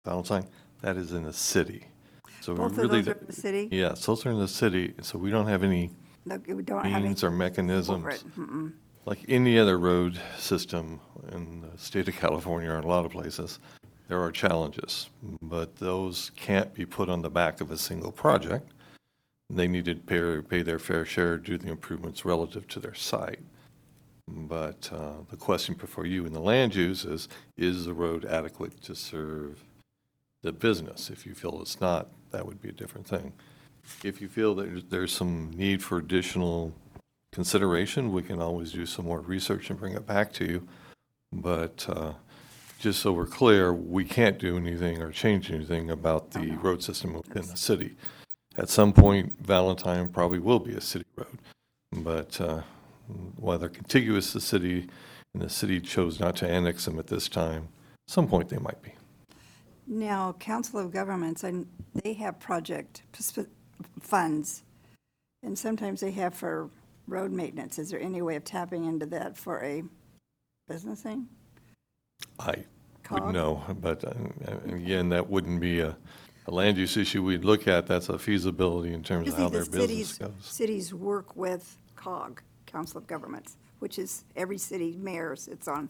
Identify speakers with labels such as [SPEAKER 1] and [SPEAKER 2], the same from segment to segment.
[SPEAKER 1] Valentine, that is in the city. So
[SPEAKER 2] Both
[SPEAKER 1] we
[SPEAKER 2] of
[SPEAKER 1] really,
[SPEAKER 2] those are in the city?
[SPEAKER 1] yes, those are in the city, so we don't have any
[SPEAKER 2] Look, we don't have any
[SPEAKER 1] means or
[SPEAKER 2] over
[SPEAKER 1] mechanisms.
[SPEAKER 2] it. Mm-mm.
[SPEAKER 1] Like any other road system in the state of California or in a lot of places, there are challenges, but those can't be put on the back of a single project. They need to pay their fair share, do the improvements relative to their site. But the question before you in the land use is the road adequate to serve the business? If you feel it's not, that would be a different thing. If you feel that there's some need for additional consideration, we can always do some more research and bring it back to you. But just so we're clear, we can't do anything or change anything about the road system within the city. At some point, Valentine probably will be a city road, but while they're contiguous to the city, and the city chose not to annex them at this time, at some point they might be.
[SPEAKER 2] Now, Council of Governments, and they have project funds, and sometimes they have for road maintenance. Is there any way of tapping into that for a business thing?
[SPEAKER 1] I
[SPEAKER 2] Cog?
[SPEAKER 1] would know, but again, that wouldn't be a land use issue we'd look at. That's a feasibility in terms of how their business goes.
[SPEAKER 2] Cities work with COG, Council of Governments, which is every city mayor sits on.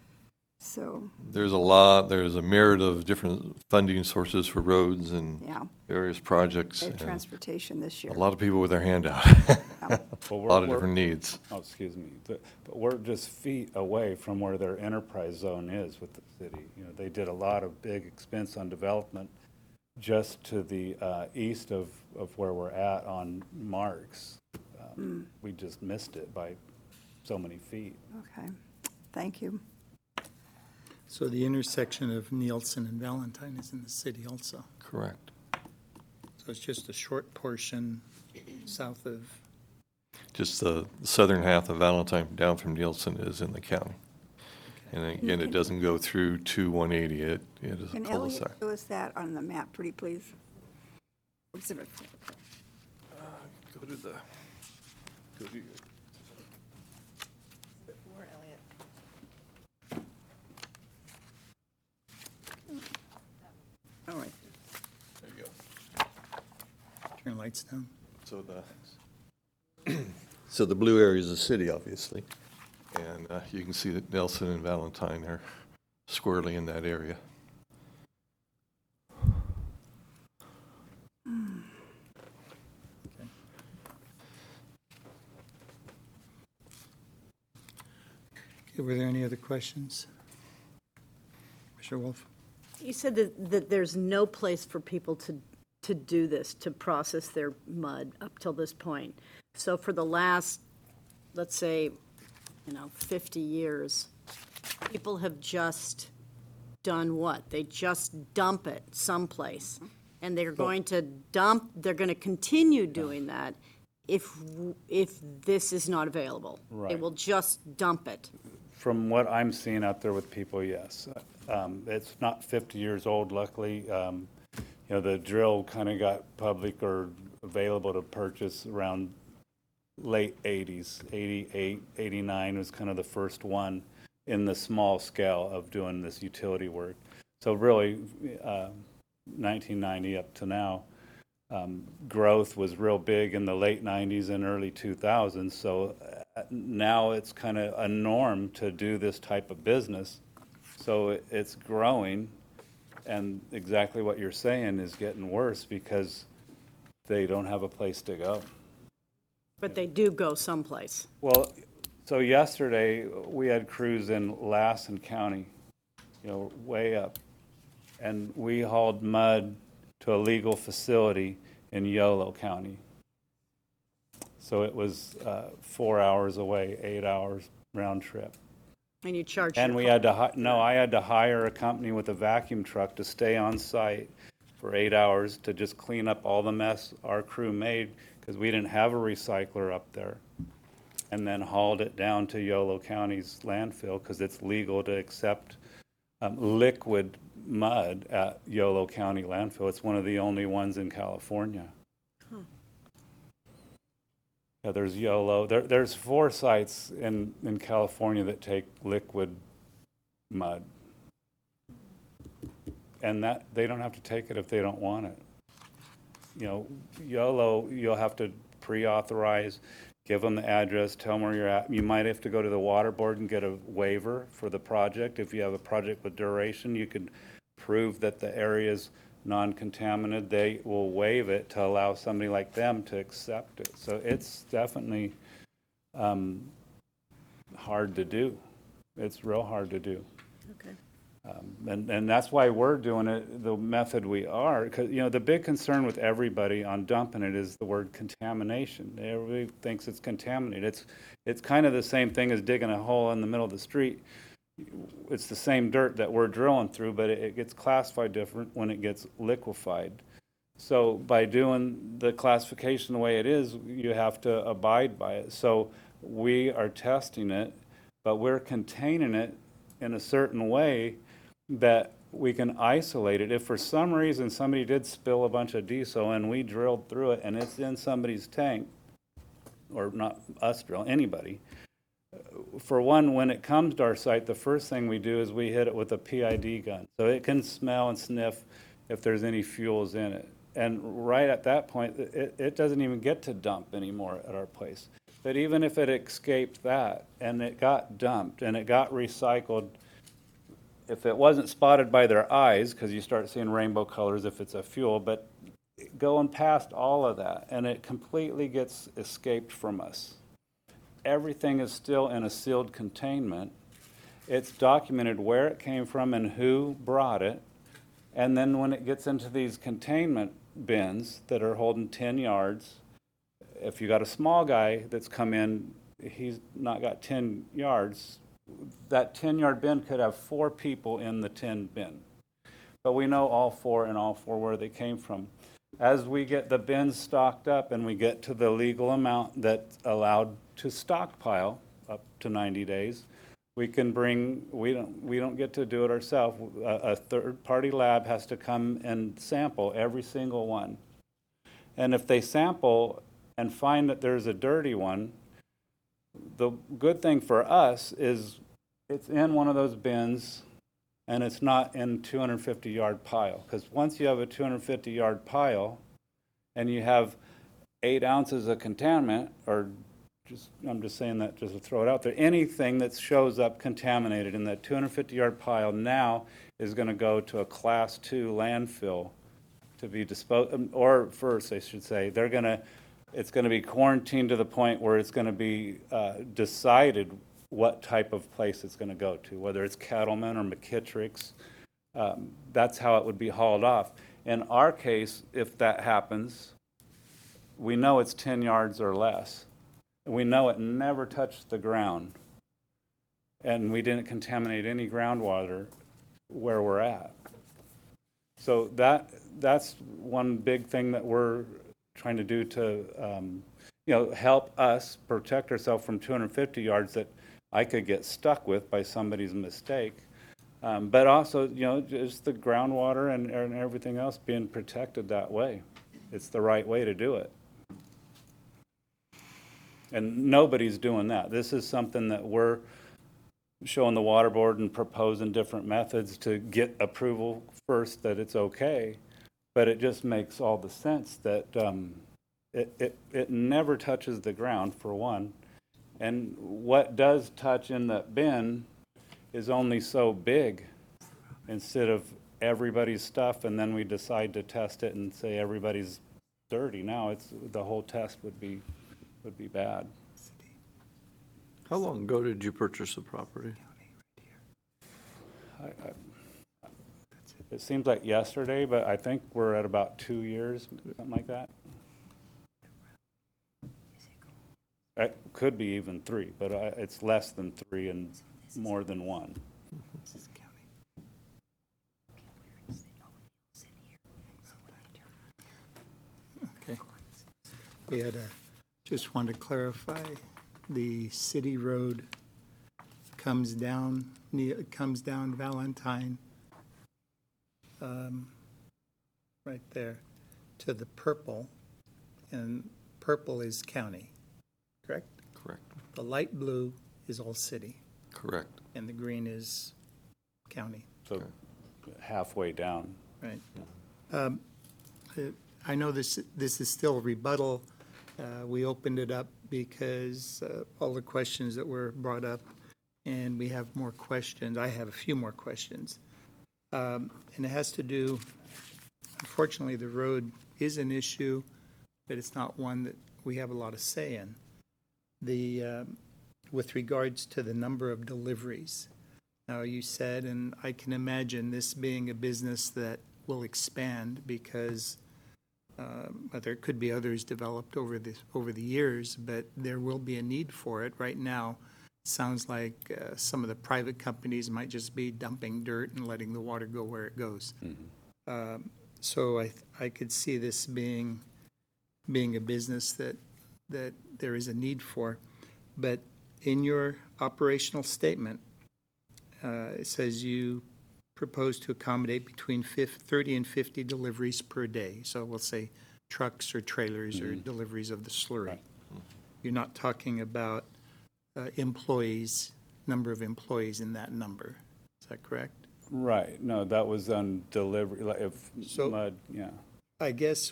[SPEAKER 2] So,
[SPEAKER 1] There's a myriad of different funding sources for roads and
[SPEAKER 2] yeah,
[SPEAKER 1] various projects.
[SPEAKER 2] they had
[SPEAKER 1] and
[SPEAKER 2] transportation this year.
[SPEAKER 1] A lot of people with their hand out. A
[SPEAKER 3] Well,
[SPEAKER 1] lot of different needs.
[SPEAKER 3] Oh, excuse me. But we're just feet away from where their enterprise zone is with the city. You know, they did a lot of big expense on development just to the east of where we're at on Marks. We just missed it by so many feet.
[SPEAKER 2] Okay, thank you.
[SPEAKER 4] So the intersection of Nielsen and Valentine is in the city also.
[SPEAKER 1] Correct.
[SPEAKER 4] So it's just a short portion south of,
[SPEAKER 1] Just the southern half of Valentine down from Nielsen is in the county. And again, it doesn't go through to 180. It is a
[SPEAKER 2] Can
[SPEAKER 1] cul-de-sac.
[SPEAKER 2] Elliot show us that on the map, pretty please? Exhibit.
[SPEAKER 1] Go to the, go to your.
[SPEAKER 2] All right.
[SPEAKER 1] There you go.
[SPEAKER 4] turn lights down.
[SPEAKER 1] So the blue area is the city, obviously. And you can see that Nelson and Valentine are squarely in that area.
[SPEAKER 4] Okay, were there any other questions? Mr. Wolf?
[SPEAKER 5] You said that there's no place for people to do this, to process their mud up till this point. So for the last, let's say, 50 years, people have just done what? They just dump it someplace. And they're going to continue doing that if this is not available. They
[SPEAKER 3] Right.
[SPEAKER 5] will just dump it.
[SPEAKER 3] From what I'm seeing out there with people, yes. It's not 50 years old, luckily. The drill kind of got public or available to purchase around late 80s. 88, 89 was kind of the first one in the small scale of doing this utility work. So really, 1990 up to now, growth was real big in the late 90s and early 2000s. So now it's kind of a norm to do this type of business. So it's growing, and exactly what you're saying is getting worse because they don't have a place to go.
[SPEAKER 5] But they do go someplace.
[SPEAKER 3] Well, so yesterday we had crews in Lassen County, way up, and we hauled mud to a legal facility in Yolo County. So it was 4 hours away, 8 hours round trip.
[SPEAKER 5] And you charge.
[SPEAKER 3] And we had to, I had to hire a company with a vacuum truck to stay on site for 8 hours to just clean up all the mess our crew made because we didn't have a recycler up there. And then hauled it down to Yolo County's landfill because it's legal to accept liquid mud at Yolo County landfill. It's one of the only ones in California. Yeah, there's Yolo. There's 4 sites in California that take liquid mud. and that, they don't have to take it if they don't want it. You know, YOLO, you'll have to pre-authorize, give them the address, tell them where you're at. You might have to go to the water board and get a waiver for the project. If you have a project with duration, you can prove that the area's non-contaminated. They will waive it to allow somebody like them to accept it. So it's definitely hard to do. It's real hard to do.
[SPEAKER 5] Okay.
[SPEAKER 3] And that's why we're doing it the method we are, because, you know, the big concern with everybody on dumping it is the word contamination. Everybody thinks it's contaminated. It's kind of the same thing as digging a hole in the middle of the street. It's the same dirt that we're drilling through, but it gets classified different when it gets liquefied. So by doing the classification the way it is, you have to abide by it. So we are testing it, but we're containing it in a certain way that we can isolate it. If for some reason somebody did spill a bunch of diesel and we drilled through it and it's in somebody's tank, or not us drill, anybody, for one, when it comes to our site, the first thing we do is we hit it with a PID gun. So it can smell and sniff if there's any fuels in it. And right at that point, it doesn't even get to dump anymore at our place. But even if it escaped that and it got dumped and it got recycled, if it wasn't spotted by their eyes, because you start seeing rainbow colors if it's a fuel, but going past all of that, and it completely gets escaped from us. Everything is still in a sealed containment. It's documented where it came from and who brought it. And then when it gets into these containment bins that are holding 10 yards, if you got a small guy that's come in, he's not got 10 yards, that 10-yard bin could have 4 people in the 10 bin. But we know all 4 and all 4 where they came from. As we get the bins stocked up and we get to the legal amount that's allowed to stockpile up to 90 days, we can bring, we don't get to do it ourselves. A third-party lab has to come and sample every single one. And if they sample and find that there's a dirty one, the good thing for us is it's in one of those bins and it's not in 250-yard pile. Because once you have a 250-yard pile and you have 8 ounces of contaminant, or I'm just saying that just to throw it out there, anything that shows up contaminated in that 250-yard pile now is going to go to a Class 2 landfill to be disposed, or first, I should say, it's going to be quarantined to the point where it's going to be decided what type of place it's going to go to, whether it's Cattleman or McKittrick's. That's how it would be hauled off. In our case, if that happens, we know it's 10 yards or less. We know it never touched the ground, and we didn't contaminate any groundwater where we're at. So that's one big thing that we're trying to do to help us protect ourselves from 250 yards that I could get stuck with by somebody's mistake. But also, just the groundwater and everything else being protected that way. It's the right way to do it. And nobody's doing that. This is something that we're showing the water board and proposing different methods to get approval first that it's okay. But it just makes all the sense that it never touches the ground, for one. And what does touch in that bin is only so big instead of everybody's stuff, and then we decide to test it and say everybody's dirty. Now the whole test would be bad.
[SPEAKER 6] How long ago did you purchase the property?
[SPEAKER 3] It seems like yesterday, but I think we're at about 2 years, something like that. It could be even 3, but it's less than 3 and more than 1.
[SPEAKER 4] Okay. We had just wanted to clarify, the city road comes down Valentine, right there, to the purple, and purple is county, correct?
[SPEAKER 1] Correct.
[SPEAKER 4] The light blue is all city,
[SPEAKER 1] Correct.
[SPEAKER 4] and the green is county.
[SPEAKER 3] So halfway down.
[SPEAKER 4] Right. I know this is still rebuttal. We opened it up because all the questions that were brought up, and we have more questions. I have a few more questions. And it has to do, unfortunately, the road is an issue, but it's not one that we have a lot of say in. With regards to the number of deliveries. Now, you said, and I can imagine this being a business that will expand because there could be others developed over the years, but there will be a need for it. Right now, it sounds like some of the private companies might just be dumping dirt and letting the water go where it goes. So I could see this being a business that there is a need for. But in your operational statement, it says you propose to accommodate between 30 and 50 deliveries per day. So we'll say trucks or trailers or deliveries of the slurry.
[SPEAKER 3] Right.
[SPEAKER 4] You're not talking about employees, number of employees in that number. Is that correct?
[SPEAKER 3] Right, no, that was on delivery, like if
[SPEAKER 4] So-
[SPEAKER 3] mud, yeah.
[SPEAKER 4] I guess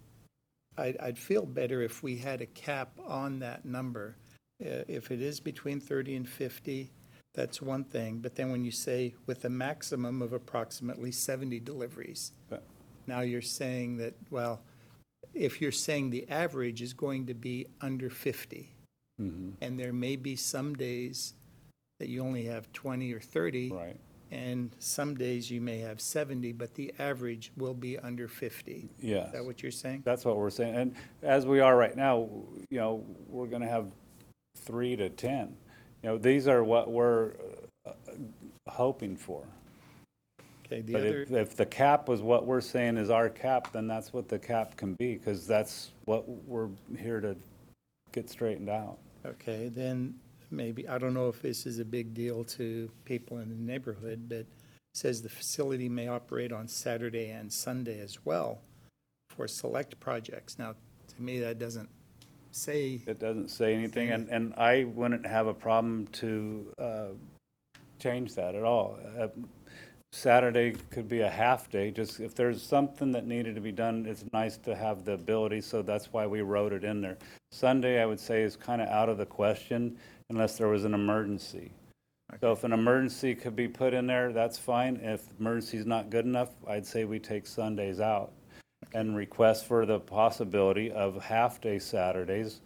[SPEAKER 4] I'd feel better if we had a cap on that number. If it is between 30 and 50, that's one thing. But then when you say with a maximum of approximately 70 deliveries,
[SPEAKER 3] But-
[SPEAKER 4] now you're saying that, well, if you're saying the average is going to be under 50, and there may be some days that you only have 20 or 30,
[SPEAKER 3] Right,
[SPEAKER 4] and some days you may have 70, but the average will be under 50.
[SPEAKER 3] yes.
[SPEAKER 4] Is that what you're saying?
[SPEAKER 3] That's what we're saying, and as we are right now, you know, we're gonna have 3 to 10. You know, these are what we're hoping for.
[SPEAKER 4] Okay, the
[SPEAKER 3] But
[SPEAKER 4] other,
[SPEAKER 3] if the cap was what we're saying is our cap, then that's what the cap can be, because that's what we're here to get straightened out.
[SPEAKER 4] okay, then maybe, I don't know if this is a big deal to people in the neighborhood, but it says the facility may operate on Saturday and Sunday as well for select projects. Now, to me, that doesn't say,
[SPEAKER 3] It doesn't say anything, and I wouldn't have a problem to change that at all. Saturday could be a half day, just if there's something that needed to be done, it's nice to have the ability, so that's why we wrote it in there. Sunday, I would say, is kind of out of the question unless there was an emergency. So if an emergency could be put in there, that's fine. If emergency's not good enough, I'd say we take Sundays out and request for the possibility of half-day Saturdays,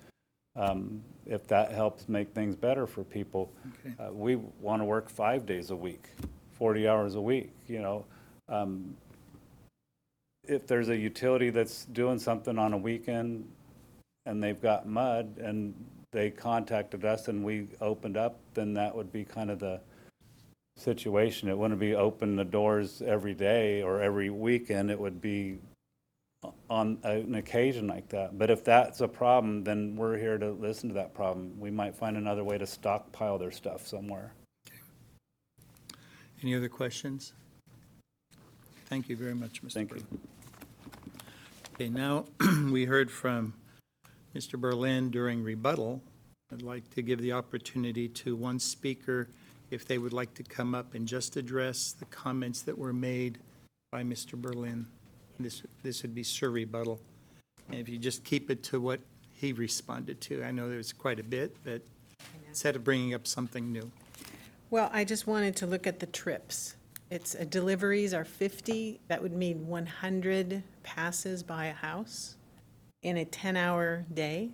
[SPEAKER 3] if that helps make things better for people.
[SPEAKER 4] Okay.
[SPEAKER 3] We want to work 5 days a week, 40 hours a week, you know. If there's a utility that's doing something on a weekend and they've got mud and they contacted us and we opened up, then that would be kind of the situation. It wouldn't be open the doors every day or every weekend. It would be on an occasion like that. But if that's a problem, then we're here to listen to that problem. We might find another way to stockpile their stuff somewhere.
[SPEAKER 4] any other questions? Thank you very much, Mr.
[SPEAKER 3] Thank
[SPEAKER 4] Berlin.
[SPEAKER 3] you.
[SPEAKER 4] Okay, now, we heard from Mr. Berlin during rebuttal. I'd like to give the opportunity to one speaker if they would like to come up and just address the comments that were made by Mr. Berlin. This would be Sir rebuttal. And if you just keep it to what he responded to. I know there's quite a bit, but instead of bringing up something new.
[SPEAKER 7] Well, I just wanted to look at the trips. It's, deliveries are 50, that would mean 100 passes by a house in a 10-hour day.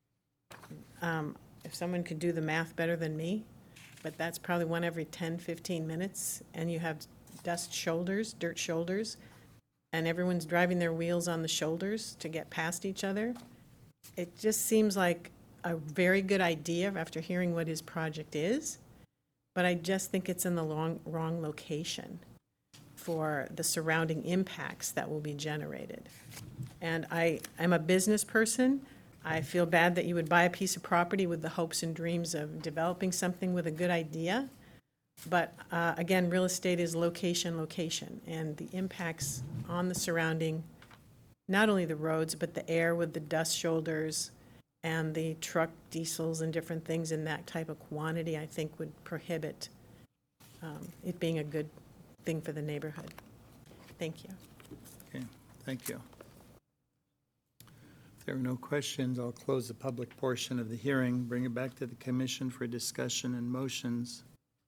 [SPEAKER 7] If someone could do the math better than me, but that's probably one every 10, 15 minutes, and you have dust shoulders, dirt shoulders, and everyone's driving their wheels on the shoulders to get past each other. It just seems like a very good idea after hearing what his project is, but I just think it's in the wrong location for the surrounding impacts that will be generated. And I'm a business person. I feel bad that you would buy a piece of property with the hopes and dreams of developing something with a good idea. But again, real estate is location, and the impacts on the surrounding, not only the roads, but the air with the dust shoulders and the truck diesels and different things in that type of quantity, I think would prohibit it being a good thing for the neighborhood. Thank you.
[SPEAKER 4] Okay, thank you. If there are no questions, I'll close the public portion of the hearing, bring it back to the commission for discussion and motions.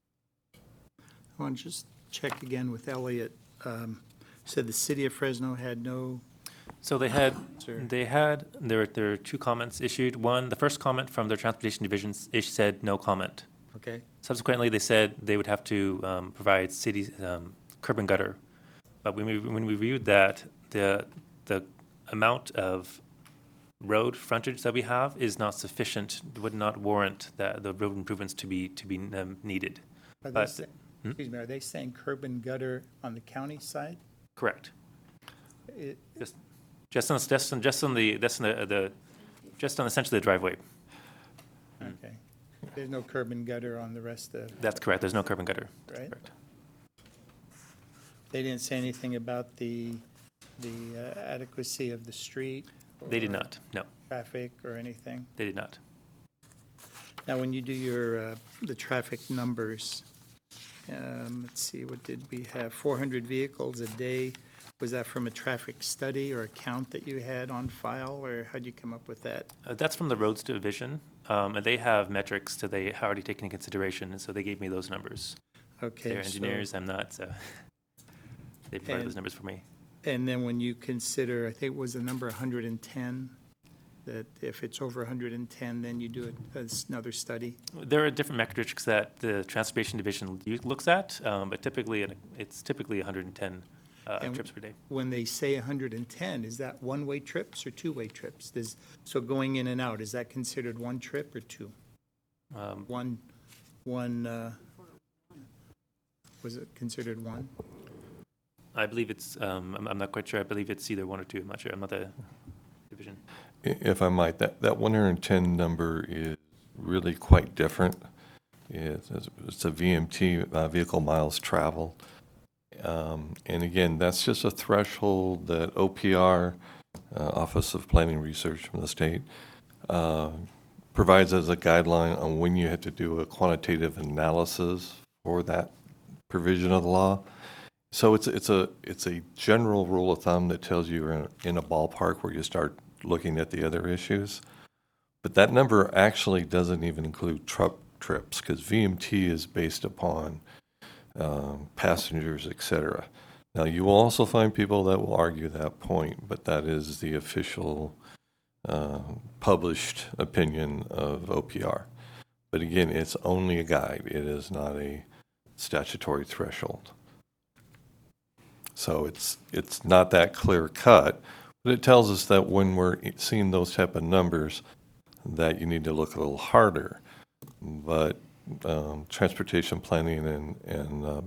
[SPEAKER 4] I want to just check again with Elliot. Said the city of Fresno had no,
[SPEAKER 8] So there were two comments issued. One, the first comment from their transportation division said no comment.
[SPEAKER 4] okay,
[SPEAKER 8] Subsequently, they said they would have to provide city curb and gutter. But when we reviewed that, the amount of road frontage that we have is not sufficient, would not warrant the road improvements to be needed.
[SPEAKER 4] are they
[SPEAKER 8] But-
[SPEAKER 4] say- excuse me, are they saying curb and gutter on the county side?
[SPEAKER 8] Correct.
[SPEAKER 4] It-
[SPEAKER 8] Just on essentially the driveway.
[SPEAKER 4] Okay, there's no curb and gutter on the rest of,
[SPEAKER 8] That's correct. There's no curb and gutter.
[SPEAKER 4] right?
[SPEAKER 8] Correct.
[SPEAKER 4] They didn't say anything about the adequacy of the street?
[SPEAKER 8] They did
[SPEAKER 4] or
[SPEAKER 8] not. No,
[SPEAKER 4] Traffic or anything?
[SPEAKER 8] they did not.
[SPEAKER 4] Now, when you do your, the traffic numbers, let's see, what did we have? 400 vehicles a day. Was that from a traffic study or a count that you had on file, or how'd you come up with that?
[SPEAKER 8] That's from the roads division, and they have metrics that they already taken into consideration, and so they gave me those numbers.
[SPEAKER 4] Okay.
[SPEAKER 8] They're engineers, I'm not, so they provided those
[SPEAKER 4] And-
[SPEAKER 8] numbers for me.
[SPEAKER 4] And then when you consider, I think it was the number 110, that if it's over 110, then you do it as another study?
[SPEAKER 8] There are different metrics that the transportation division looks at, but typically, it's typically 110
[SPEAKER 4] And-
[SPEAKER 8] trips per day.
[SPEAKER 4] When they say 110, is that one-way trips or two-way trips? So going in and out, is that considered one trip or two? One, was it considered one?
[SPEAKER 8] I believe it's, I'm not quite sure, I believe it's either one or two, I'm not sure, I'm not the division.
[SPEAKER 1] If I might, that 110 number is really quite different. It's a VMT, vehicle miles traveled. And again, that's just a threshold that OPR, Office of Planning Research from the state, provides as a guideline on when you have to do a quantitative analysis for that provision of the law. So it's a general rule of thumb that tells you you're in a ballpark where you start looking at the other issues. But that number actually doesn't even include truck trips, because VMT is based upon passengers, et cetera. Now, you will also find people that will argue that point, but that is the official published opinion of OPR. But again, it's only a guide. It is not a statutory threshold. So it's not that clear cut, but it tells us that when we're seeing those type of numbers, that you need to look a little harder. But transportation planning and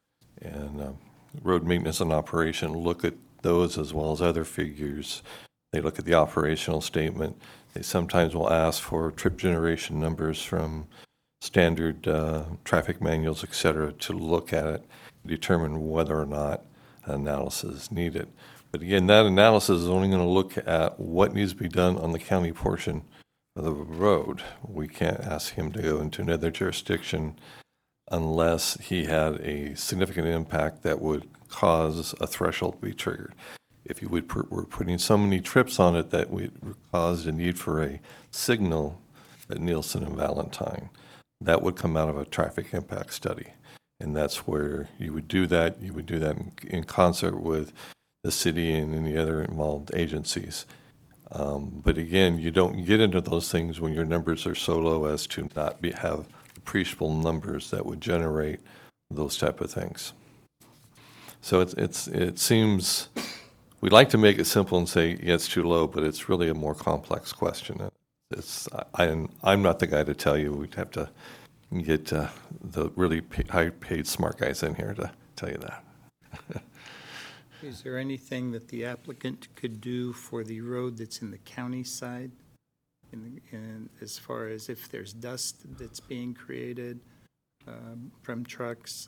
[SPEAKER 1] road maintenance and operation look at those as well as other figures. They look at the operational statement. They sometimes will ask for trip generation numbers from standard traffic manuals, et cetera, to look at it, determine whether or not analysis is needed. But again, that analysis is only going to look at what needs to be done on the county portion of the road. We can't ask him to go into another jurisdiction unless he had a significant impact that would cause a threshold to be triggered. If you were putting so many trips on it that would cause a need for a signal at Nielsen and Valentine, that would come out of a traffic impact study. And that's where you would do that. You would do that in concert with the city and any other involved agencies. But again, you don't get into those things when your numbers are so low as to not have appreciable numbers that would generate those type of things. So it seems, we'd like to make it simple and say, yeah, it's too low, but it's really a more complex question. I'm not the guy to tell you. We'd have to get the really high-paid smart guys in here to tell you that.
[SPEAKER 4] Is there anything that the applicant could do for the road that's in the county side? And as far as if there's dust that's being created from trucks,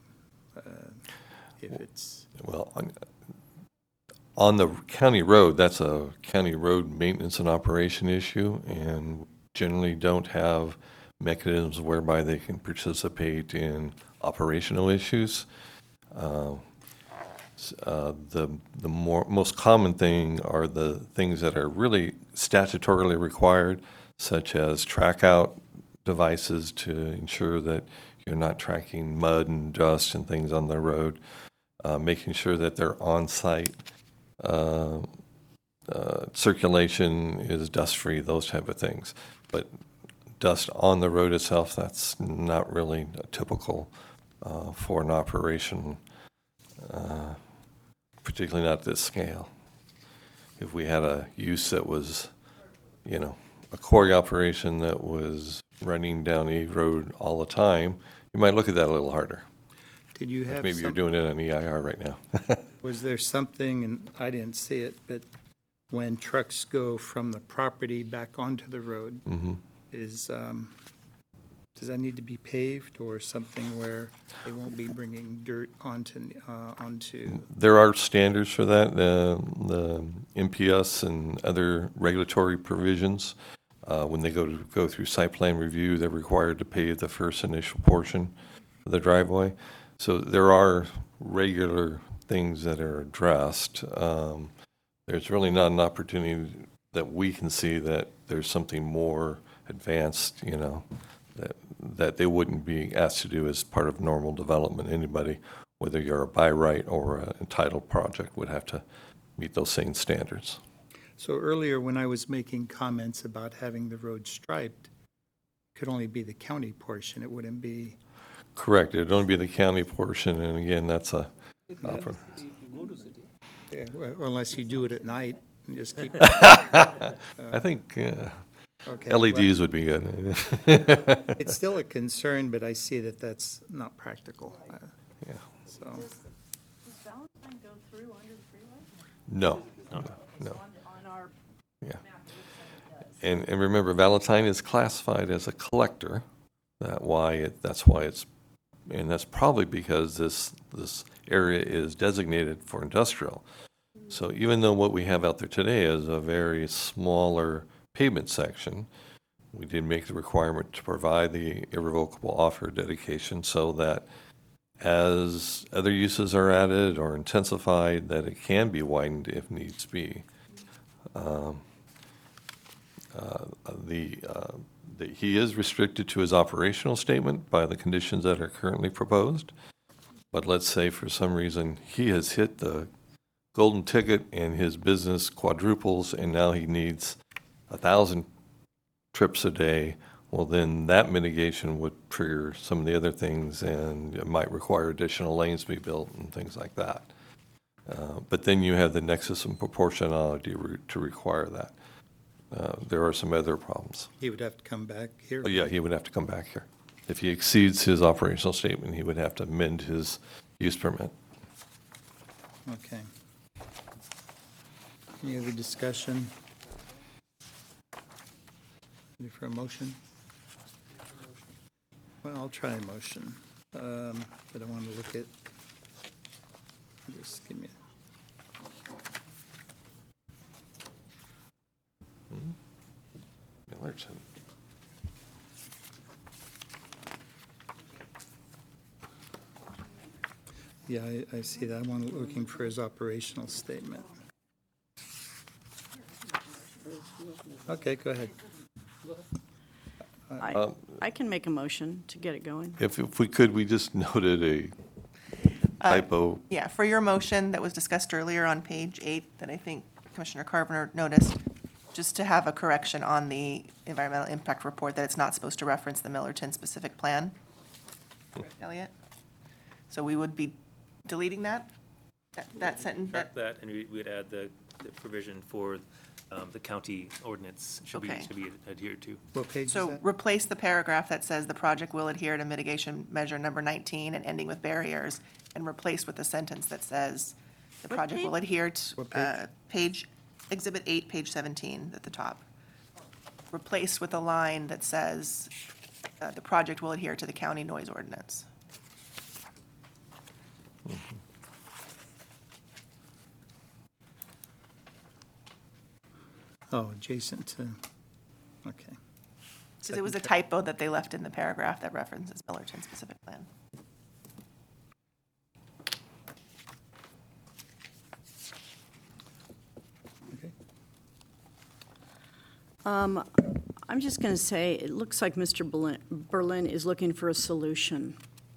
[SPEAKER 4] if it's,
[SPEAKER 1] Well, on the county road, that's a county road maintenance and operation issue, and generally don't have mechanisms whereby they can participate in operational issues. The most common thing are the things that are really statutorily required, such as track out devices to ensure that you're not tracking mud and dust and things on the road, making sure that they're on-site circulation is dust-free, those type of things. But dust on the road itself, that's not really typical for an operation, particularly not this scale. If we had a use that was, a quarry operation that was running down a road all the time, you might look at that a little harder.
[SPEAKER 4] Did you have
[SPEAKER 1] Maybe you're
[SPEAKER 4] some,
[SPEAKER 1] doing it on EIR right now.
[SPEAKER 4] was there something, and I didn't see it, but when trucks go from the property back onto the road, does that need to be paved or something where they won't be bringing dirt onto?
[SPEAKER 1] There are standards for that, the MPS and other regulatory provisions. When they go through site plan review, they're required to pave the first initial portion of the driveway. So there are regular things that are addressed. There's really not an opportunity that we can see that there's something more advanced, that they wouldn't be asked to do as part of normal development. Anybody, whether you're a by right or an entitled project, would have to meet those same standards.
[SPEAKER 4] So earlier, when I was making comments about having the road striped, it could only be the county portion, it wouldn't be,
[SPEAKER 1] Correct. It'd only be the county portion, and again, that's
[SPEAKER 4] yeah, well, unless you do it at night and just keep.
[SPEAKER 1] I think
[SPEAKER 4] Okay,
[SPEAKER 1] LEDs would be good.
[SPEAKER 4] well, it's still a concern, but I see that that's not practical.
[SPEAKER 1] Yeah.
[SPEAKER 4] So,
[SPEAKER 5] Does Valentine go through under the freeway?
[SPEAKER 1] No, no.
[SPEAKER 5] On our
[SPEAKER 1] Yeah.
[SPEAKER 5] map, it looks like it does.
[SPEAKER 1] And remember, Valentine is classified as a collector. That's why it's, and that's probably because this area is designated for industrial. So even though what we have out there today is a very smaller pavement section, we did make the requirement to provide the irrevocable offer dedication so that as other uses are added or intensified, that it can be widened if needs be. He is restricted to his operational statement by the conditions that are currently proposed. But let's say for some reason he has hit the golden ticket and his business quadruples and now he needs 1,000 trips a day. Well, then that mitigation would trigger some of the other things and it might require additional lanes to be built and things like that. But then you have the nexus and proportionality to require that. There are some other problems.
[SPEAKER 4] he would have to come back here.
[SPEAKER 1] Yeah, he would have to come back here. If he exceeds his operational statement, he would have to amend his use permit.
[SPEAKER 4] Okay. Any other discussion? Ready for a motion? Well, I'll try a motion, but I want to look at, just give me,
[SPEAKER 1] Millerton.
[SPEAKER 4] yeah, I see that. I'm looking for his operational statement. Okay, go ahead.
[SPEAKER 5] I can make a motion to get it going.
[SPEAKER 1] If we could, we just noted a typo.
[SPEAKER 9] Yeah, for your motion that was discussed earlier on page 8, that I think Commissioner Carpenter noticed, just to have a correction on the environmental impact report, that it's not supposed to reference the Millerton specific plan. Elliot? So we would be deleting that sentence?
[SPEAKER 8] Track that, and we'd add the provision for the county ordinance should
[SPEAKER 9] Okay.
[SPEAKER 8] be adhered to.
[SPEAKER 4] What page is
[SPEAKER 9] So
[SPEAKER 4] that?
[SPEAKER 9] replace the paragraph that says the project will adhere to mitigation measure number 19 and ending with barriers, and replace with a sentence that says the
[SPEAKER 5] What
[SPEAKER 9] project will adhere
[SPEAKER 4] What
[SPEAKER 9] to, Exhibit 8, page 17 at the top. Replace with a line that says the project will adhere to the county noise ordinance.
[SPEAKER 4] Oh, adjacent to, okay.
[SPEAKER 9] Because it was a typo that they left in the paragraph that references Millerton specific plan.
[SPEAKER 5] I'm just going to say, it looks like Mr. Berlin is looking for a solution.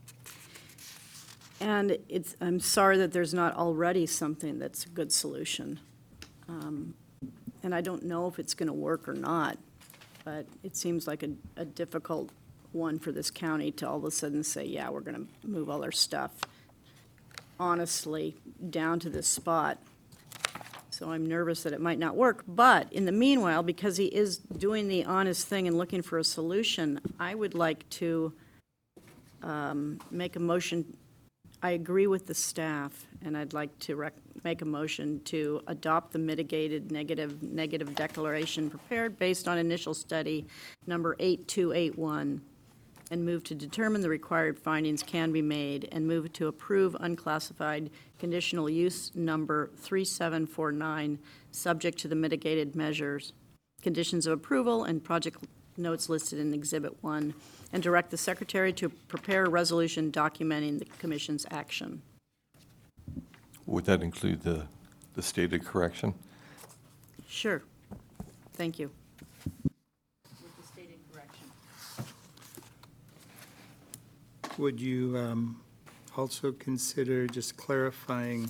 [SPEAKER 5] And I'm sorry that there's not already something that's a good solution. And I don't know if it's going to work or not, but it seems like a difficult one for this county to all of a sudden say, yeah, we're going to move all our stuff, honestly, down to this spot. So I'm nervous that it might not work. But in the meanwhile, because he is doing the honest thing and looking for a solution, I would like to make a motion. I agree with the staff, and I'd like to make a motion to adopt the mitigated negative declaration prepared based on initial study number 8281, and move to determine the required findings can be made, and move to approve unclassified conditional use number 3749, subject to the mitigated measures, conditions of approval, and project notes listed in Exhibit 1, and direct the Secretary to prepare a resolution documenting the Commission's action.
[SPEAKER 1] Would that include the stated correction?
[SPEAKER 5] Sure. Thank you. With the stated correction.
[SPEAKER 4] Would you also consider just clarifying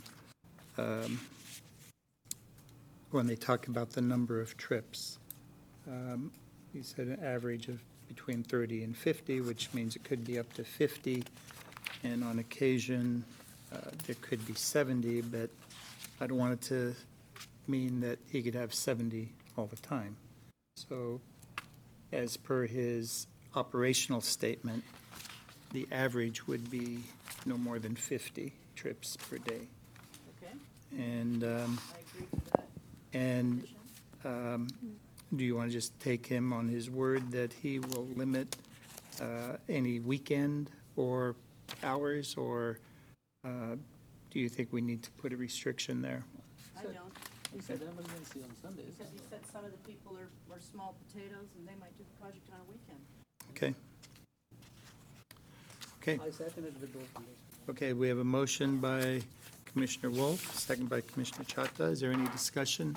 [SPEAKER 4] when they talk about the number of trips? You said an average of between 30 and 50, which means it could be up to 50, and on occasion there could be 70, but I don't want it to mean that he could have 70 all the time. So as per his operational statement, the average would be no more than 50 trips per day.
[SPEAKER 5] Okay,
[SPEAKER 4] And,
[SPEAKER 5] I agree with that.
[SPEAKER 4] and do you want to just take him on his word that he will limit any weekend or hours, or do you think we need to put a restriction there?
[SPEAKER 5] I don't.
[SPEAKER 10] He said emergency on Sundays.
[SPEAKER 5] Because he said some of the people are small potatoes, and they might do the project on a weekend.
[SPEAKER 4] Okay. Okay,
[SPEAKER 10] I seconded with those conditions.
[SPEAKER 4] okay, we have a motion by Commissioner Wolf, second by Commissioner Chata. Is there any discussion?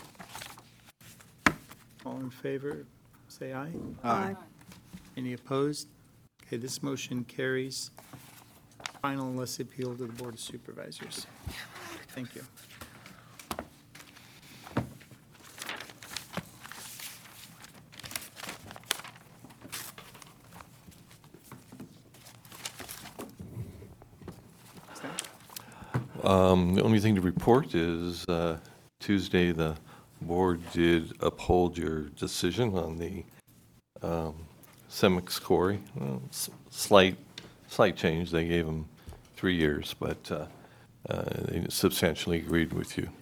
[SPEAKER 4] All in favor, say aye.
[SPEAKER 2] Aye.
[SPEAKER 4] Any opposed? Okay, this motion carries. Final unless appealed to the Board of Supervisors. Thank you.
[SPEAKER 1] The only thing to report is Tuesday, the board did uphold your decision on the Cemex quarry. Well, slight change. They gave them 3 years, but they substantially agreed with you.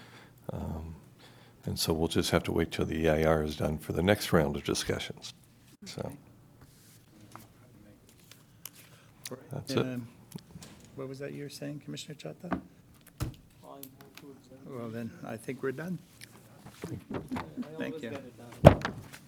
[SPEAKER 1] And so we'll just have to wait till the EIR is done for the next round of discussions. So that's it.
[SPEAKER 4] What was that you were saying, Commissioner Chata? Well, then, I think we're done. Thank you.
[SPEAKER 10] Get it done.